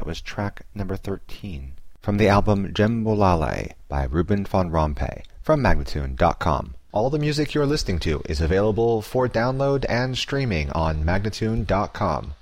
That was track number 13 from the album Jembolale by Ruben von Rompuy from Magnatune.com. All the music you're listening to is available for download and streaming on Magnatune.com.